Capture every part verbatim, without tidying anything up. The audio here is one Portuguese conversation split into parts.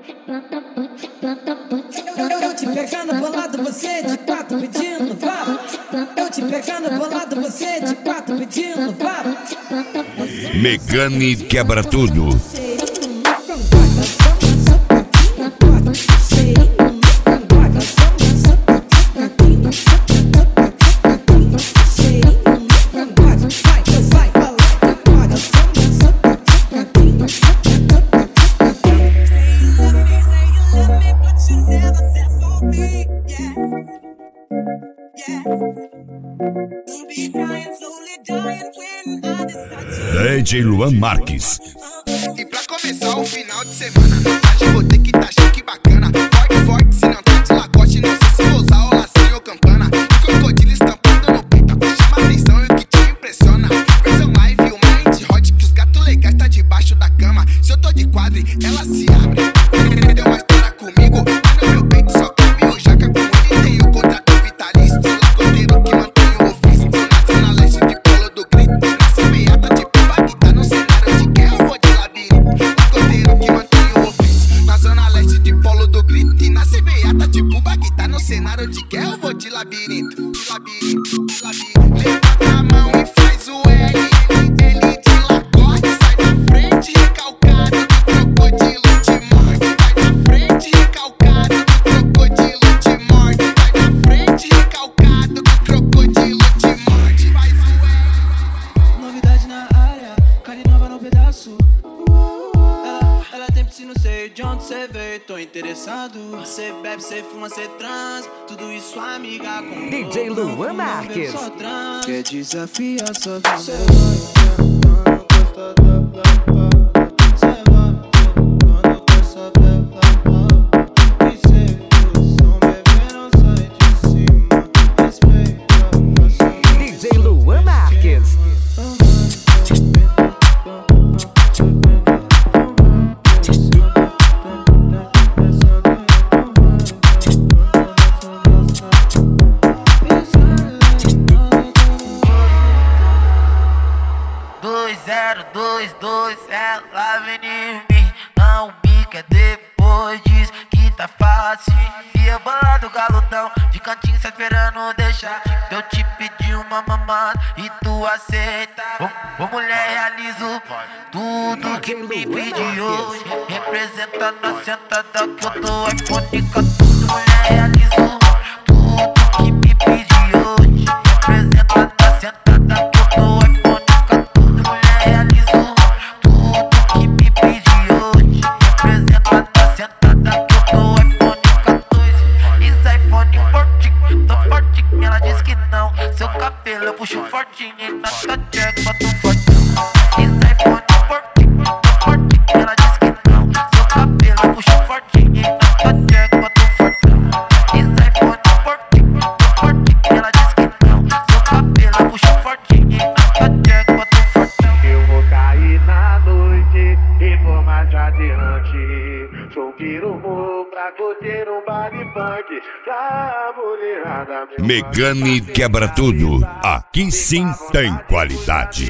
Eu te pegando bolado, você de quatro pedindo vá. Eu te pegando bolado, você de quatro pedindo vá. Megane quebra tudo. D J Luan Marques. E pra começar o final de semana, hoje vou ter que tá chique bacana. Forte, forte, se não tá de lacoste, não sei se vou usar o lacinho ou campana. E crocodilo estampado no peito, chama atenção e o que te impressiona. Versão live, o mind hot, que os gatos legais tá debaixo da cama. Se eu tô de quadre, ela se abre. Deu uma história comigo, mas no meu peito só cabe o jaca. Com ele tem o contrato vitalício, sou lacoteiro que mantém o ofício. Sou na zona leste de Polo do Grito, nasce meiata de Bagdá no cenário de guerra, eu vou de labirinto. Lacoteiro que mantém o ofício, na zona leste de Polo do Grito, e nasce meiata de Bagdá no cenário de guerra, eu vou de labirinto, de labirinto, de labirinto. Levanta a mão e faz o L, L de lacote, sai da frente recalcado do crocodilo te morde. Vai da frente recalcado do crocodilo te morde. Vai da frente recalcado do crocodilo te morde. Faz o L. Novidade na área, carne nova no pedaço. Ela, ela tem piscina, sei de onde cê veio, tô interessado. Cê bebe, cê fuma, cê trans, tudo isso amiga com D J Luan Marques. Quer desafiar sua vida? D J Luan Marques. Dois zero dois dois, ela vem em mim. Não me quer depois diz que tá fácil. E eu bolado galudão, de cantinho cê esperando deixar. Eu te pedi uma mamada e tu aceita. Ô, ô mulher, realizo tudo que me pediu. Representando a sentada que eu tô iPhone quatorze. Mulher, realizo tudo que me pediu. Representando a sentada que eu tô iPhone quatorze. Mulher, realizo tudo que me pediu. Representando a sentada que eu tô iPhone quatorze. Isso iPhone fortinho, tô fortinho. Ela diz que não. Seu cabelo eu puxo fortinho e na tua jack boto fortão. Isso iPhone fortinho, tô fortinho. Ela diz que não. Seu cabelo eu puxo fortinho e na tua jack boto fortão. Isso iPhone fortinho, tô fortinho. Ela diz que não. Seu cabelo eu puxo fortinho e na tua jack boto fortão. Eu vou cair na noite e vou mais adiante. Sou um pirumu pra curtir um baile funk pra mulherada. Megane quebra tudo. Aqui sim tem qualidade.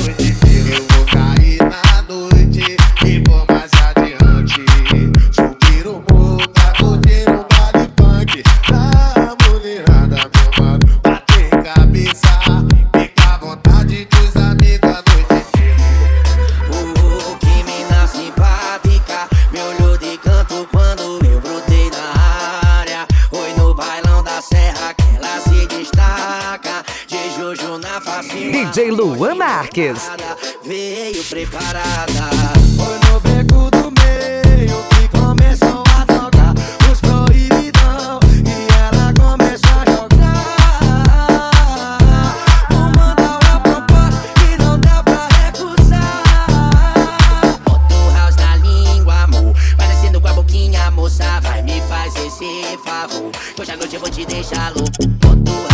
Eu vou cair na noite e vou mais adiante. Sou um pirumu pra curtir um baile funk pra mulherada, meu mano. Bater cabeça, fica à vontade dos amigos a noite inteira. Uh, que mina simpática, me olhou de canto quando eu brotei na área. Oi no bailão da serra que ela se destaca. De Jojo na facinha. D J Luan Marques. Veio preparada. Foi no beco do meio que começou a tocar os proibidão e ela começou a jogar. Vou mandar uma proposta que não dá pra recusar. Bota o house na língua, amor. Parecendo com a boquinha, moça. Vai me fazer esse favor. Hoje à noite eu vou te deixar louco. Bota o